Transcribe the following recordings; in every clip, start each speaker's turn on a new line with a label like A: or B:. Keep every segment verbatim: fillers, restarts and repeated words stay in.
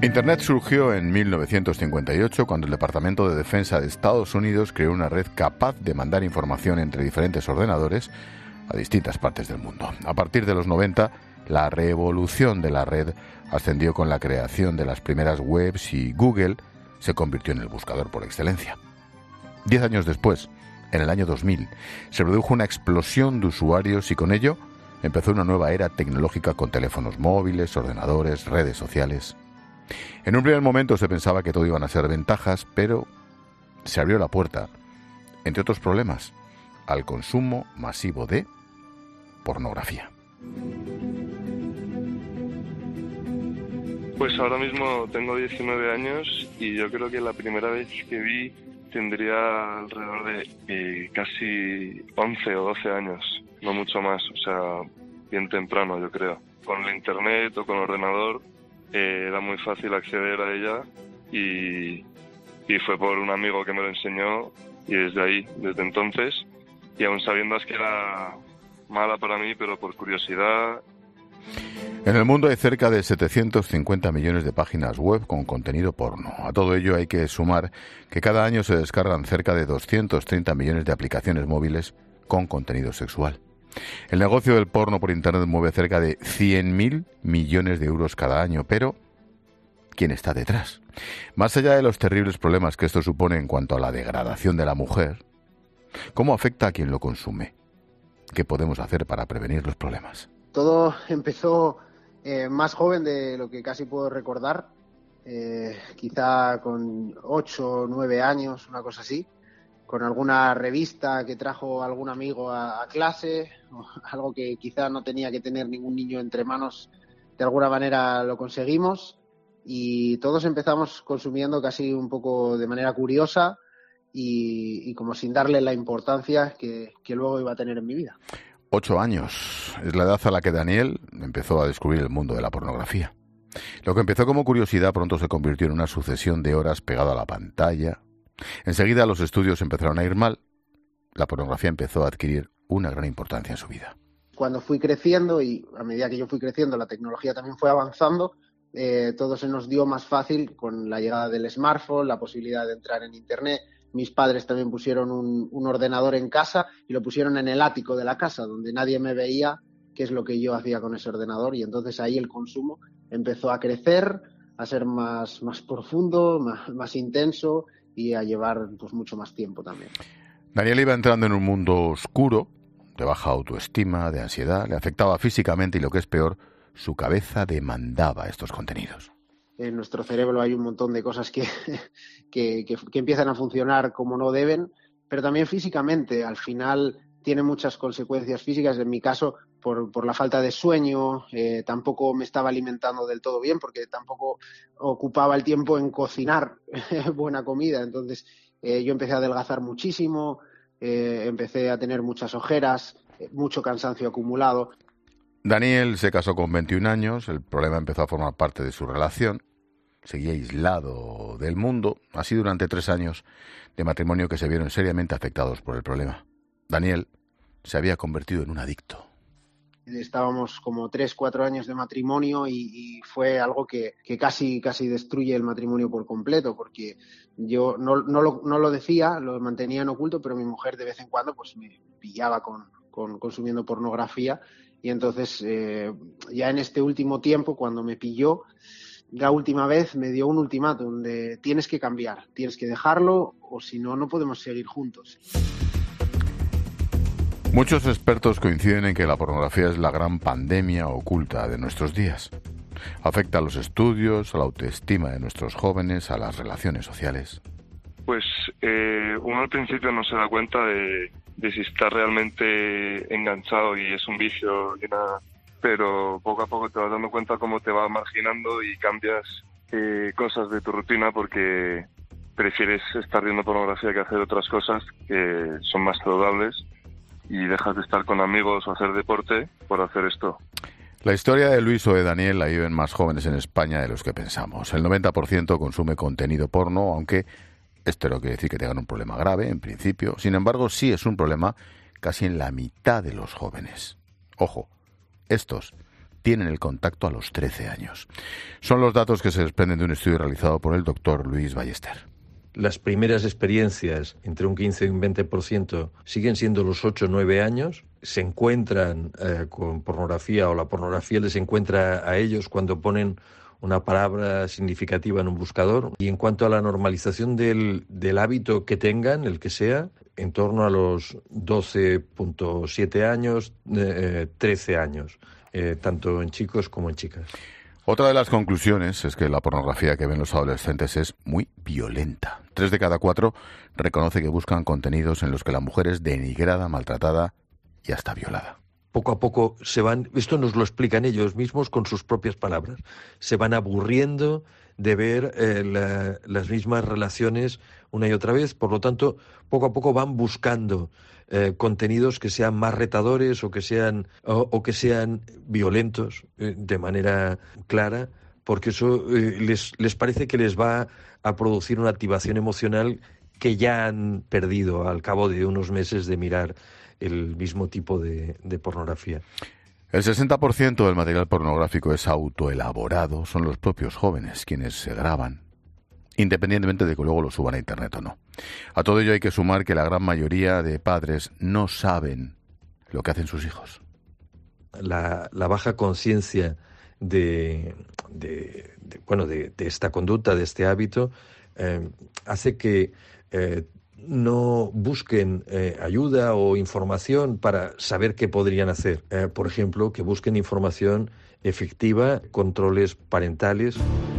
A: Internet surgió en mil novecientos cincuenta y ocho cuando el Departamento de Defensa de Estados Unidos creó una red capaz de mandar información entre diferentes ordenadores a distintas partes del mundo. A partir de los noventa, la revolución de la red ascendió con la creación de las primeras webs y Google se convirtió en el buscador por excelencia. Diez años después, en el año dos mil, se produjo una explosión de usuarios y con ello empezó una nueva era tecnológica con teléfonos móviles, ordenadores, redes sociales. En un primer momento se pensaba que todo iban a ser ventajas, pero se abrió la puerta, entre otros problemas, al consumo masivo de pornografía.
B: Pues ahora mismo tengo diecinueve años y yo creo que la primera vez que vi tendría alrededor de eh, casi once o doce años, no mucho más, o sea, bien temprano yo creo. Con el internet o con el ordenador eh, era muy fácil acceder a ella y, y fue por un amigo que me lo enseñó y desde ahí, desde entonces, y aún sabiendo que era mala para mí, pero por curiosidad.
A: En el mundo hay cerca de setecientos cincuenta millones de páginas web con contenido porno. A todo ello hay que sumar que cada año se descargan cerca de doscientos treinta millones de aplicaciones móviles con contenido sexual. El negocio del porno por Internet mueve cerca de cien mil millones de euros cada año, pero ¿quién está detrás? Más allá de los terribles problemas que esto supone en cuanto a la degradación de la mujer, ¿cómo afecta a quien lo consume? ¿Qué podemos hacer para prevenir los problemas?
C: Todo empezó eh, más joven de lo que casi puedo recordar, eh, quizá con ocho o nueve años, una cosa así, con alguna revista que trajo algún amigo a, a clase, o algo que quizá no tenía que tener ningún niño entre manos, de alguna manera lo conseguimos y todos empezamos consumiendo casi un poco de manera curiosa y, y como sin darle la importancia que, que luego iba a tener en mi vida.
A: Ocho años es la edad a la que Daniel empezó a descubrir el mundo de la pornografía. Lo que empezó como curiosidad pronto se convirtió en una sucesión de horas pegado a la pantalla. Enseguida los estudios empezaron a ir mal. La pornografía empezó a adquirir una gran importancia en su vida.
C: Cuando fui creciendo y a medida que yo fui creciendo la tecnología también fue avanzando, eh, todo se nos dio más fácil con la llegada del smartphone, la posibilidad de entrar en Internet. Mis padres también pusieron un, un ordenador en casa y lo pusieron en el ático de la casa, donde nadie me veía qué es lo que yo hacía con ese ordenador. Y entonces ahí el consumo empezó a crecer, a ser más, más profundo, más, más intenso y a llevar pues mucho más tiempo también.
A: Daniel iba entrando en un mundo oscuro, de baja autoestima, de ansiedad, le afectaba físicamente y lo que es peor, su cabeza demandaba estos contenidos.
C: En nuestro cerebro hay un montón de cosas que, que, que, que empiezan a funcionar como no deben, pero también físicamente. Al final tiene muchas consecuencias físicas. En mi caso, por, por la falta de sueño, eh, tampoco me estaba alimentando del todo bien porque tampoco ocupaba el tiempo en cocinar buena comida. Entonces eh, yo empecé a adelgazar muchísimo, eh, empecé a tener muchas ojeras, eh, mucho cansancio acumulado.
A: Daniel se casó con veintiún años, el problema empezó a formar parte de su relación, seguía aislado del mundo, así durante tres años de matrimonio que se vieron seriamente afectados por el problema. Daniel se había convertido en un adicto.
C: Estábamos como tres, cuatro años de matrimonio y, y fue algo que, que casi, casi destruye el matrimonio por completo, porque yo no, no, lo, no lo decía, lo mantenía en oculto, pero mi mujer de vez en cuando pues me pillaba con, con consumiendo pornografía. Y entonces, eh, ya en este último tiempo, cuando me pilló, la última vez me dio un ultimátum de tienes que cambiar, tienes que dejarlo o si no, no podemos seguir juntos.
A: Muchos expertos coinciden en que la pornografía es la gran pandemia oculta de nuestros días. Afecta a los estudios, a la autoestima de nuestros jóvenes, a las relaciones sociales.
B: Pues eh, uno al principio no se da cuenta de... de si está realmente enganchado y es un vicio y nada, pero poco a poco te vas dando cuenta cómo te va marginando y cambias eh, cosas de tu rutina porque prefieres estar viendo pornografía que hacer otras cosas que son más saludables y dejas de estar con amigos o hacer deporte por hacer esto.
A: La historia de Luis o de Daniel la viven más jóvenes en España de los que pensamos. El noventa por ciento consume contenido porno, aunque esto no quiere decir que tengan un problema grave, en principio. Sin embargo, sí es un problema casi en la mitad de los jóvenes. Ojo, estos tienen el contacto a los trece años. Son los datos que se desprenden de un estudio realizado por el doctor Luis Ballester.
D: Las primeras experiencias, entre un quince y un veinte por ciento, siguen siendo los ocho o nueve años. Se encuentran eh, con pornografía, o la pornografía les encuentra a ellos cuando ponen una palabra significativa en un buscador. Y en cuanto a la normalización del, del hábito que tengan, el que sea, en torno a los doce punto siete años, eh, trece años, eh, tanto en chicos como en chicas.
A: Otra de las conclusiones es que la pornografía que ven los adolescentes es muy violenta. Tres de cada cuatro reconoce que buscan contenidos en los que la mujer es denigrada, maltratada y hasta violada.
D: Poco a poco se van, esto nos lo explican ellos mismos con sus propias palabras, se van aburriendo de ver eh, la, las mismas relaciones una y otra vez. Por lo tanto, poco a poco van buscando eh, contenidos que sean más retadores o que sean o, o que sean violentos eh, de manera clara, porque eso eh, les, les parece que les va a producir una activación emocional que ya han perdido al cabo de unos meses de mirar el mismo tipo de, de pornografía.
A: El sesenta por ciento del material pornográfico es autoelaborado, son los propios jóvenes quienes se graban, independientemente de que luego lo suban a internet o no. A todo ello hay que sumar que la gran mayoría de padres no saben lo que hacen sus hijos.
D: La, la baja conciencia de, de, de, bueno, de, de esta conducta, de este hábito, eh, hace que eh, no busquen eh, ayuda o información para saber qué podrían hacer. Eh, por ejemplo, que busquen información efectiva, controles parentales.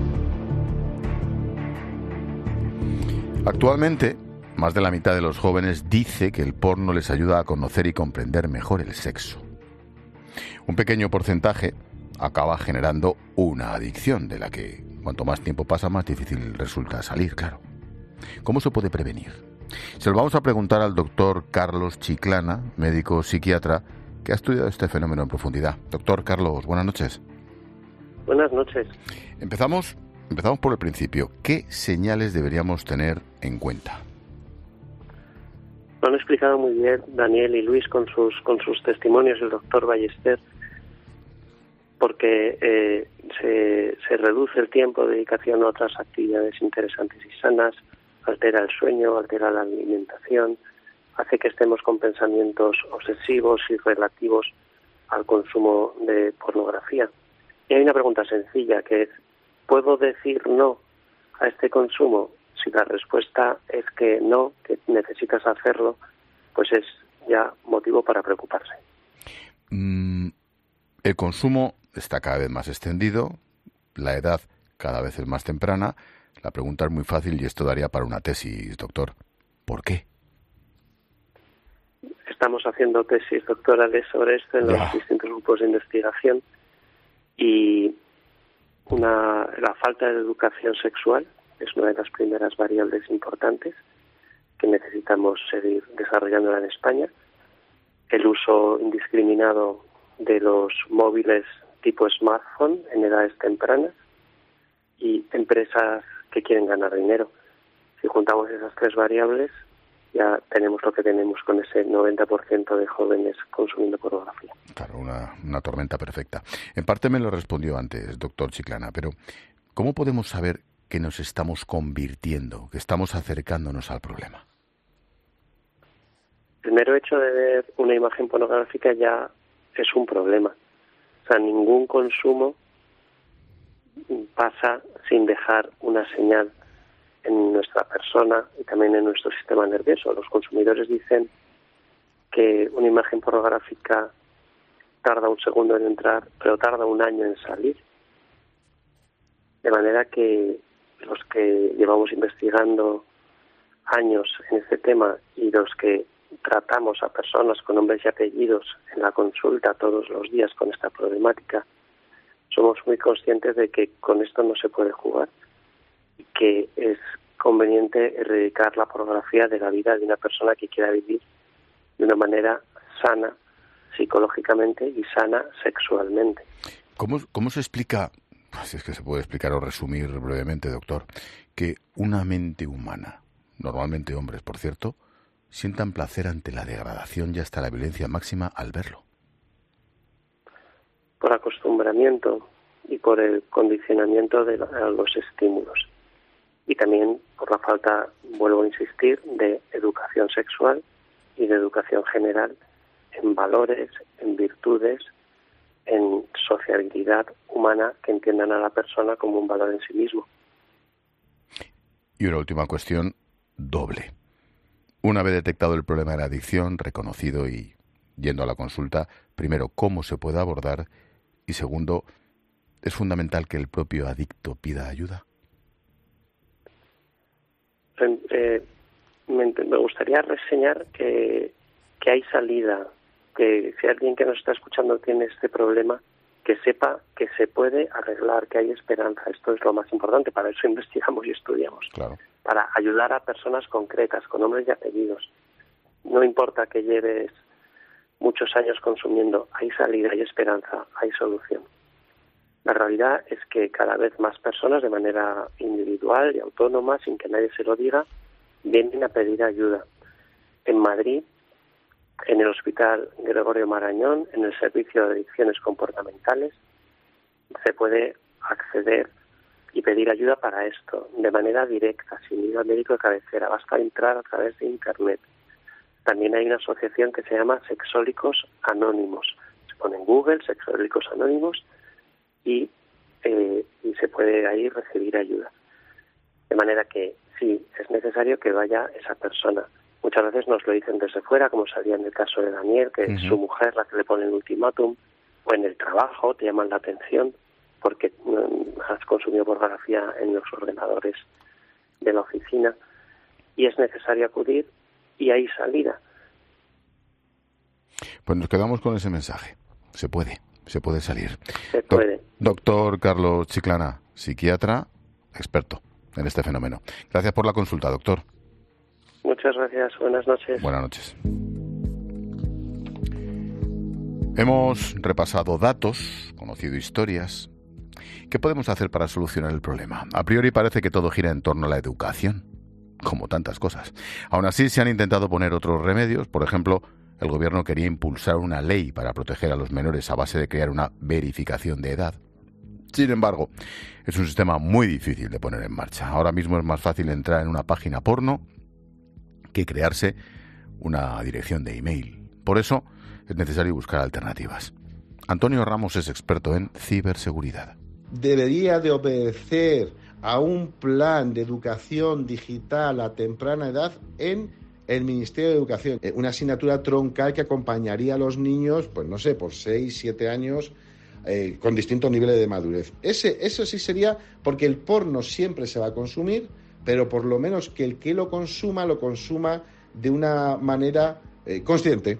A: Actualmente, más de la mitad de los jóvenes dice que el porno les ayuda a conocer y comprender mejor el sexo. Un pequeño porcentaje acaba generando una adicción, de la que cuanto más tiempo pasa, más difícil resulta salir, claro. ¿Cómo se puede prevenir? Se lo vamos a preguntar al doctor Carlos Chiclana, médico psiquiatra, que ha estudiado este fenómeno en profundidad. Doctor Carlos, buenas noches.
E: Buenas noches.
A: Empezamos, empezamos por el principio. ¿Qué señales deberíamos tener en cuenta?
E: Lo han explicado muy bien Daniel y Luis con sus con sus testimonios, el doctor Ballester, porque eh, se, se reduce el tiempo de dedicación a otras actividades interesantes y sanas, altera el sueño, altera la alimentación, hace que estemos con pensamientos obsesivos y relativos al consumo de pornografía. Y hay una pregunta sencilla que es, ¿puedo decir no a este consumo? Si la respuesta es que no, que necesitas hacerlo, pues es ya motivo para preocuparse.
A: Mm, el consumo está cada vez más extendido, la edad cada vez es más temprana. La pregunta es muy fácil y esto daría para una tesis, doctor. ¿Por qué?
E: Estamos haciendo tesis doctorales sobre esto en ya. los distintos grupos de investigación y una, la falta de educación sexual es una de las primeras variables importantes que necesitamos seguir desarrollándola en España. El uso indiscriminado de los móviles tipo smartphone en edades tempranas y empresas que quieren ganar dinero. Si juntamos esas tres variables, ya tenemos lo que tenemos con ese noventa por ciento de jóvenes consumiendo pornografía.
A: Claro, una, una tormenta perfecta. En parte me lo respondió antes, doctor Chiclana, pero ¿cómo podemos saber que nos estamos convirtiendo, que estamos acercándonos al problema?
E: El mero hecho de ver una imagen pornográfica ya es un problema. O sea, ningún consumo pasa sin dejar una señal en nuestra persona y también en nuestro sistema nervioso. Los consumidores dicen que una imagen pornográfica tarda un segundo en entrar, pero tarda un año en salir. De manera que los que llevamos investigando años en este tema y los que tratamos a personas con nombres y apellidos en la consulta todos los días con esta problemática, somos muy conscientes de que con esto no se puede jugar y que es conveniente erradicar la pornografía de la vida de una persona que quiera vivir de una manera sana psicológicamente y sana sexualmente.
A: ¿Cómo, cómo se explica, si es que se puede explicar o resumir brevemente, doctor, que una mente humana, normalmente hombres, por cierto, sientan placer ante la degradación y hasta la violencia máxima al verlo?
E: por acostumbramiento y por el condicionamiento de los estímulos. Y también por la falta, vuelvo a insistir, de educación sexual y de educación general en valores, en virtudes, en sociabilidad humana que entiendan a la persona como un valor en sí mismo.
A: Y una última cuestión doble. Una vez detectado el problema de la adicción, reconocido y yendo a la consulta, primero, ¿cómo se puede abordar? Y segundo, ¿es fundamental que el propio adicto pida ayuda?
E: Eh, me, me gustaría reseñar que, que hay salida, que si alguien que nos está escuchando tiene este problema, que sepa que se puede arreglar, que hay esperanza. Esto es lo más importante, para eso investigamos y estudiamos.
A: Claro.
E: Para ayudar a personas concretas, con nombres y apellidos. No importa que lleves muchos años consumiendo, hay salida, hay esperanza, hay solución. La realidad es que cada vez más personas, de manera individual y autónoma, sin que nadie se lo diga, vienen a pedir ayuda. En Madrid, en el Hospital Gregorio Marañón, en el Servicio de Adicciones Comportamentales, se puede acceder y pedir ayuda para esto, de manera directa, sin ir al médico de cabecera. Basta entrar a través de Internet. También hay una asociación que se llama Sexólicos Anónimos. Se pone en Google, Sexólicos Anónimos, y, eh, y se puede ahí recibir ayuda. De manera que sí, es necesario que vaya esa persona. Muchas veces nos lo dicen desde fuera, como salía en el caso de Daniel, que uh-huh. es su mujer la que le pone el ultimátum, o en el trabajo te llaman la atención porque um, has consumido pornografía en los ordenadores de la oficina, y es necesario acudir y hay salida.
A: Pues nos quedamos con ese mensaje. Se puede, se puede salir.
E: Se puede.
A: Do- doctor Carlos Chiclana, psiquiatra, experto en este fenómeno. Gracias por la consulta, doctor.
E: Muchas gracias. Buenas noches.
A: Buenas noches. Hemos repasado datos, conocido historias. ¿Qué podemos hacer para solucionar el problema? A priori parece que todo gira en torno a la educación, como tantas cosas. Aún así, se han intentado poner otros remedios. Por ejemplo, el gobierno quería impulsar una ley para proteger a los menores a base de crear una verificación de edad. Sin embargo, es un sistema muy difícil de poner en marcha. Ahora mismo es más fácil entrar en una página porno que crearse una dirección de email. Por eso es necesario buscar alternativas. Antonio Ramos es experto en ciberseguridad.
F: Debería de obedecer a un plan de educación digital a temprana edad en el Ministerio de Educación. Una asignatura troncal que acompañaría a los niños, pues no sé, por seis, siete años, eh, con distintos niveles de madurez. Ese, eso sí sería, porque el porno siempre se va a consumir, pero por lo menos que el que lo consuma, lo consuma de una manera eh, consciente.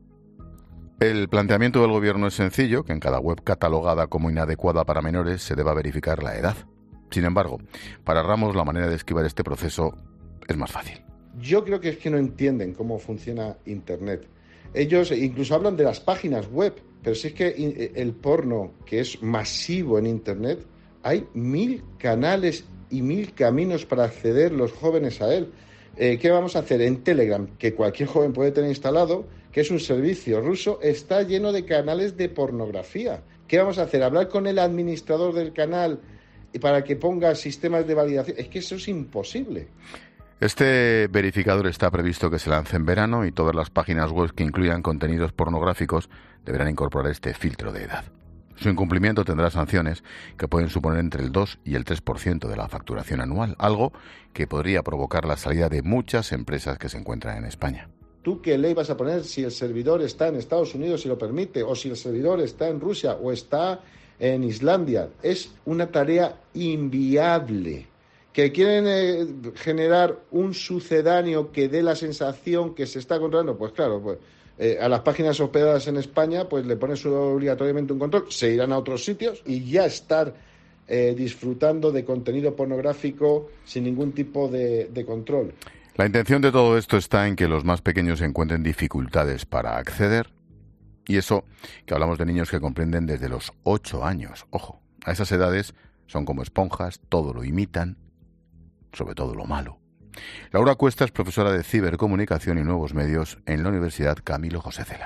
A: El planteamiento del gobierno es sencillo, que en cada web catalogada como inadecuada para menores se deba verificar la edad. Sin embargo, para Ramos la manera de esquivar este proceso es más fácil.
F: Yo creo que es que no entienden cómo funciona Internet. Ellos incluso hablan de las páginas web, pero si es que el porno, que es masivo en Internet, hay mil canales y mil caminos para acceder los jóvenes a él. Eh, ¿Qué vamos a hacer? En Telegram, que cualquier joven puede tener instalado, que es un servicio ruso, está lleno de canales de pornografía. ¿Qué vamos a hacer? ¿Hablar con el administrador del canal para que ponga sistemas de validación? Es que eso es imposible.
A: Este verificador está previsto que se lance en verano y todas las páginas web que incluyan contenidos pornográficos deberán incorporar este filtro de edad. Su incumplimiento tendrá sanciones que pueden suponer entre el dos y el tres por ciento de la facturación anual, algo que podría provocar la salida de muchas empresas que se encuentran en España.
F: ¿Tú qué ley vas a poner si el servidor está en Estados Unidos y lo permite, o si el servidor está en Rusia o está en Islandia? Es una tarea inviable. ¿Que quieren eh, generar un sucedáneo que dé la sensación que se está controlando? Pues claro, pues eh, a las páginas hospedadas en España pues le pones obligatoriamente un control, se irán a otros sitios y ya estar eh, disfrutando de contenido pornográfico sin ningún tipo de, de control.
A: La intención de todo esto está en que los más pequeños encuentren dificultades para acceder, y eso que hablamos de niños que comprenden desde los ocho años. Ojo, a esas edades son como esponjas, todo lo imitan, sobre todo lo malo. Laura Cuesta es profesora de cibercomunicación y nuevos medios en la Universidad Camilo José Cela.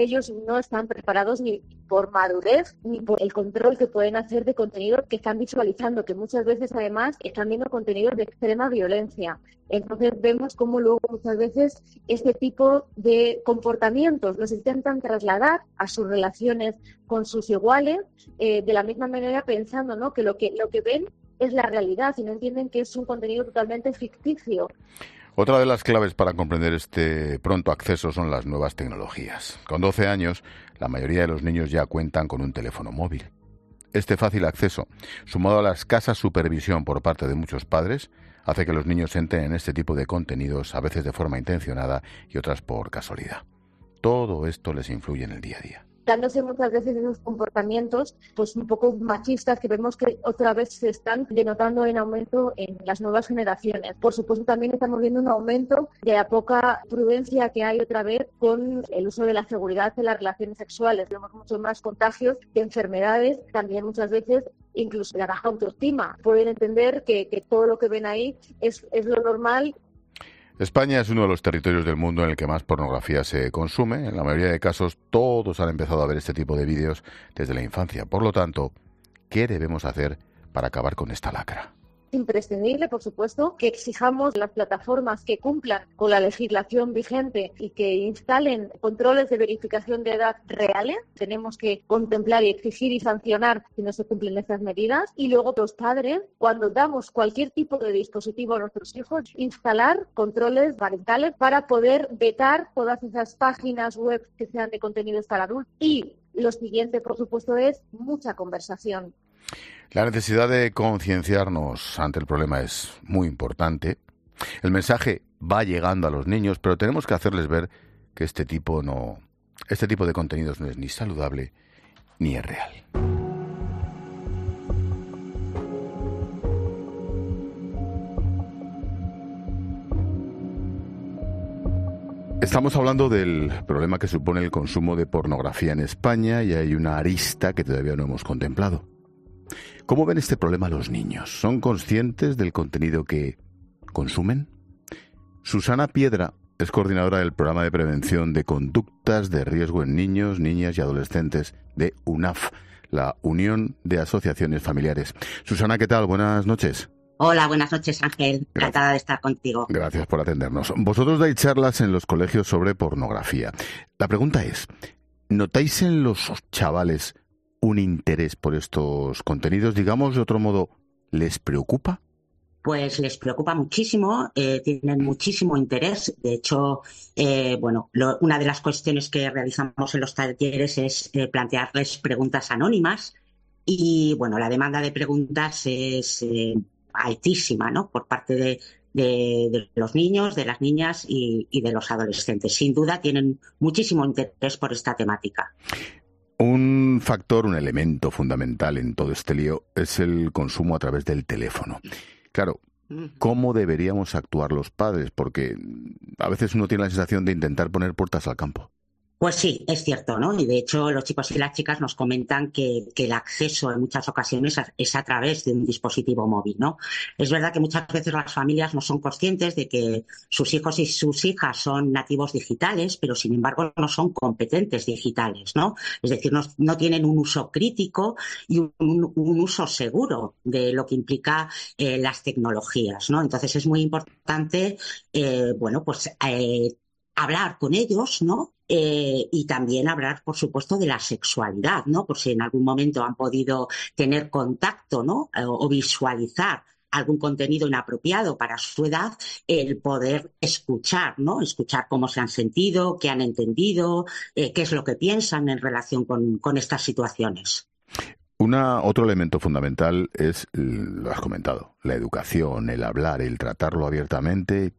G: ellos no están preparados ni por madurez ni por el control que pueden hacer de contenido que están visualizando, que muchas veces además están viendo contenidos de extrema violencia. Entonces vemos cómo luego muchas veces este tipo de comportamientos los intentan trasladar a sus relaciones con sus iguales, eh, de la misma manera pensando, ¿no?, que lo que lo que ven es la realidad y no entienden que es un contenido totalmente ficticio.
A: Otra de las claves para comprender este pronto acceso son las nuevas tecnologías. Con doce años, la mayoría de los niños ya cuentan con un teléfono móvil. Este fácil acceso, sumado a la escasa supervisión por parte de muchos padres, hace que los niños entren en este tipo de contenidos, a veces de forma intencionada y otras por casualidad. Todo esto les influye en el día a día.
G: Dándose muchas veces esos comportamientos pues un poco machistas que vemos que otra vez se están denotando en aumento en las nuevas generaciones. Por supuesto también estamos viendo un aumento de la poca prudencia que hay otra vez con el uso de la seguridad en las relaciones sexuales. Vemos mucho más contagios de enfermedades, también muchas veces incluso la baja autoestima. Pueden entender que, que todo lo que ven ahí es, es lo normal.
A: España es uno de los territorios del mundo en el que más pornografía se consume. En la mayoría de casos, todos han empezado a ver este tipo de vídeos desde la infancia. Por lo tanto, ¿qué debemos hacer para acabar con esta lacra?
G: Imprescindible, por supuesto, que exijamos las plataformas que cumplan con la legislación vigente y que instalen controles de verificación de edad reales. Tenemos que contemplar y exigir y sancionar si no se cumplen estas medidas. Y luego los padres, cuando damos cualquier tipo de dispositivo a nuestros hijos, instalar controles parentales para poder vetar todas esas páginas web que sean de contenidos para adultos. Y lo siguiente, por supuesto, es mucha conversación.
A: La necesidad de concienciarnos ante el problema es muy importante. El mensaje va llegando a los niños, pero tenemos que hacerles ver que este tipo no, este tipo de contenidos no es ni saludable ni es real. Estamos hablando del problema que supone el consumo de pornografía en España y hay una arista que todavía no hemos contemplado. ¿Cómo ven este problema los niños? ¿Son conscientes del contenido que consumen? Susana Piedra es coordinadora del programa de prevención de conductas de riesgo en niños, niñas y adolescentes de U N A F, la Unión de Asociaciones Familiares. Susana, ¿qué tal? Buenas noches.
H: Hola, buenas noches, Ángel. Encantada de estar contigo.
A: Gracias por atendernos. Vosotros dais charlas en los colegios sobre pornografía. La pregunta es, ¿notáis en los chavales un interés por estos contenidos? Digamos, de otro modo, ¿les preocupa?
H: Pues les preocupa muchísimo, eh, tienen muchísimo interés. De hecho, eh, bueno, lo, una de las cuestiones que realizamos en los talleres es eh, plantearles preguntas anónimas y, bueno, la demanda de preguntas es eh, altísima, ¿no?, por parte de, de, de los niños, de las niñas y, y de los adolescentes. Sin duda tienen muchísimo interés por esta temática.
A: Un factor, un elemento fundamental en todo este lío es el consumo a través del teléfono. Claro, ¿cómo deberíamos actuar los padres? Porque a veces uno tiene la sensación de intentar poner puertas al campo.
H: Pues sí, es cierto, ¿no? Y de hecho los chicos y las chicas nos comentan que, que el acceso en muchas ocasiones es a través de un dispositivo móvil, ¿no? Es verdad que muchas veces las familias no son conscientes de que sus hijos y sus hijas son nativos digitales, pero sin embargo no son competentes digitales, ¿no? Es decir, no, no tienen un uso crítico y un, un uso seguro de lo que implica eh, las tecnologías, ¿no? Entonces es muy importante, eh, bueno, pues eh, hablar con ellos, ¿no? Eh, y también hablar, por supuesto, de la sexualidad, ¿no? Por si en algún momento han podido tener contacto, ¿no? Eh, o visualizar algún contenido inapropiado para su edad, el poder escuchar, ¿no? Escuchar cómo se han sentido, qué han entendido, eh, qué es lo que piensan en relación con, con estas situaciones.
A: Una, otro elemento fundamental es, lo has comentado, la educación, el hablar, el tratarlo abiertamente.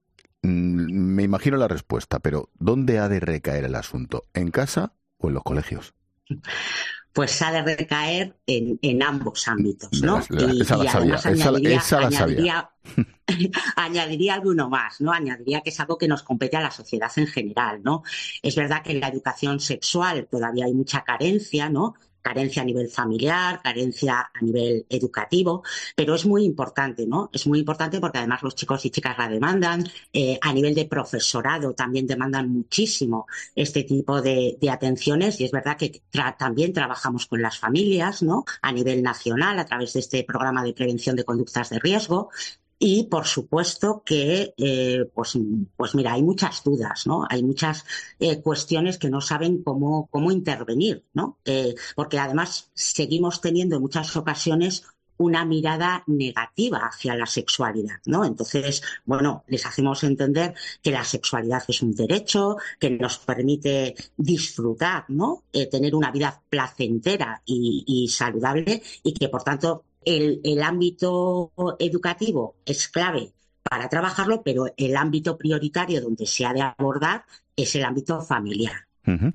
A: Me imagino la respuesta, pero ¿dónde ha de recaer el asunto? ¿En casa o en los colegios?
H: Pues ha de recaer en, en ambos ámbitos, ¿no?
A: La, la, esa
H: y,
A: la
H: y
A: sabía,
H: además
A: esa,
H: añadiría,
A: esa la
H: añadiría,
A: sabía.
H: añadiría alguno más, ¿no? Añadiría que es algo que nos compete a la sociedad en general, ¿no? Es verdad que en la educación sexual todavía hay mucha carencia, ¿no? carencia a nivel familiar, carencia a nivel educativo, pero es muy importante, ¿no? Es muy importante porque además los chicos y chicas la demandan, eh, a nivel de profesorado también demandan muchísimo este tipo de, de atenciones, y es verdad que tra- también trabajamos con las familias, ¿no? A nivel nacional, a través de este programa de prevención de conductas de riesgo. Y, por supuesto, que, eh, pues, pues mira, hay muchas dudas, ¿no? Hay muchas eh, cuestiones que no saben cómo, cómo intervenir, ¿no? Eh, porque, además, seguimos teniendo en muchas ocasiones una mirada negativa hacia la sexualidad, ¿no? Entonces, bueno, les hacemos entender que la sexualidad es un derecho, que nos permite disfrutar, ¿no? Eh, tener una vida placentera y, y saludable, y que, por tanto, El, el ámbito educativo es clave para trabajarlo, pero el ámbito prioritario donde se ha de abordar es el ámbito familiar.
A: Uh-huh.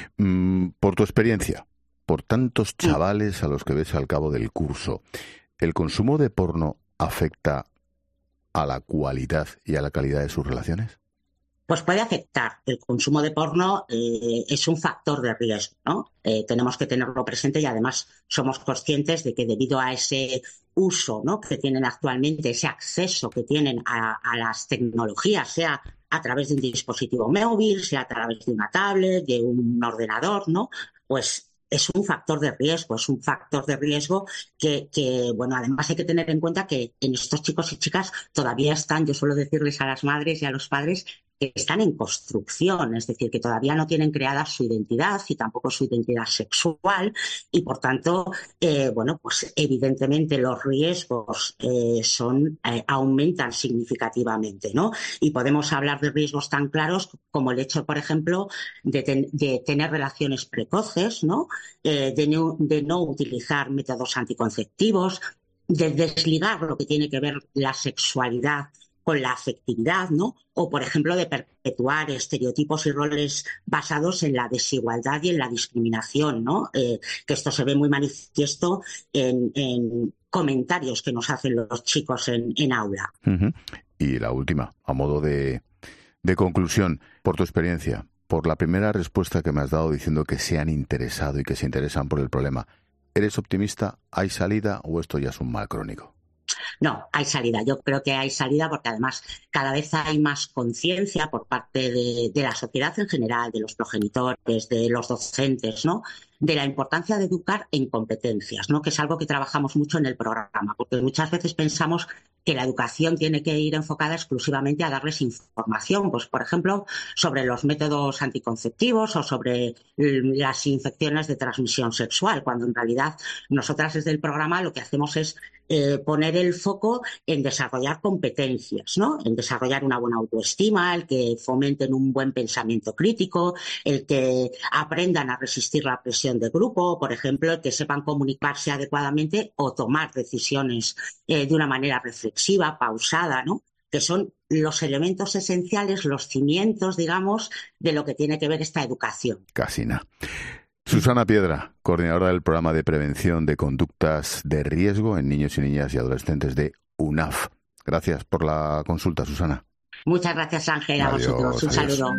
A: Mm, por tu experiencia, por tantos chavales a los que ves al cabo del curso, ¿el consumo de porno afecta a la cualidad y a la calidad de sus relaciones?
H: Pues puede afectar. El consumo de porno eh, es un factor de riesgo, ¿no? Eh, tenemos que tenerlo presente, y además somos conscientes de que debido a ese uso, ¿no?, que tienen actualmente, ese acceso que tienen a, a las tecnologías, sea a través de un dispositivo móvil, sea a través de una tablet, de un ordenador, ¿no?, pues es un factor de riesgo, es un factor de riesgo que, que, bueno, además hay que tener en cuenta que en estos chicos y chicas todavía están, yo suelo decirles a las madres y a los padres, que están en construcción, es decir, que todavía no tienen creada su identidad y tampoco su identidad sexual, y por tanto, eh, bueno, pues evidentemente los riesgos eh, son eh, aumentan significativamente, ¿no? Y podemos hablar de riesgos tan claros como el hecho, por ejemplo, de, ten, de tener relaciones precoces, ¿no? Eh, de, no, de no utilizar métodos anticonceptivos, de desligar lo que tiene que ver la sexualidad con la afectividad, ¿no? O, por ejemplo, de perpetuar estereotipos y roles basados en la desigualdad y en la discriminación, ¿no? Eh, que esto se ve muy manifiesto en, en comentarios que nos hacen los chicos en, en aula.
A: Uh-huh. Y la última, a modo de, de conclusión, por tu experiencia, por la primera respuesta que me has dado diciendo que se han interesado y que se interesan por el problema, ¿eres optimista? ¿Hay salida o esto ya es un mal crónico?
H: No, hay salida. Yo creo que hay salida porque además cada vez hay más conciencia por parte de, de la sociedad en general, de los progenitores, de los docentes, ¿no?, de la importancia de educar en competencias, ¿no?, que es algo que trabajamos mucho en el programa, porque muchas veces pensamos que la educación tiene que ir enfocada exclusivamente a darles información, pues por ejemplo, sobre los métodos anticonceptivos o sobre las infecciones de transmisión sexual, cuando en realidad nosotras desde el programa lo que hacemos es eh, poner el foco en desarrollar competencias, ¿no?, en desarrollar una buena autoestima, el que fomenten un buen pensamiento crítico, el que aprendan a resistir la presión de grupo, por ejemplo, el que sepan comunicarse adecuadamente o tomar decisiones eh, de una manera reflexiva, pausada, ¿no?, que son los elementos esenciales, los cimientos, digamos, de lo que tiene que ver esta educación.
A: Casi nada. Susana Piedra, coordinadora del programa de prevención de conductas de riesgo en niños y niñas y adolescentes de U N A F. Gracias por la consulta, Susana.
H: Muchas gracias, Ángel, a
A: Adiós,
H: vosotros. Un
A: adiós.
H: saludo.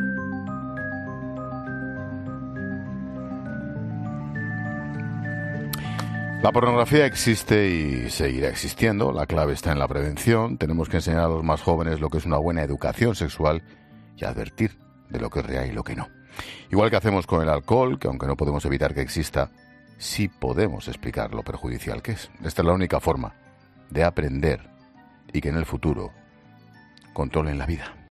A: La pornografía existe y seguirá existiendo. La clave está en la prevención. Tenemos que enseñar a los más jóvenes lo que es una buena educación sexual y advertir de lo que es real y lo que no. Igual que hacemos con el alcohol, que aunque no podemos evitar que exista, sí podemos explicar lo perjudicial que es. Esta es la única forma de aprender y que en el futuro controlen la vida.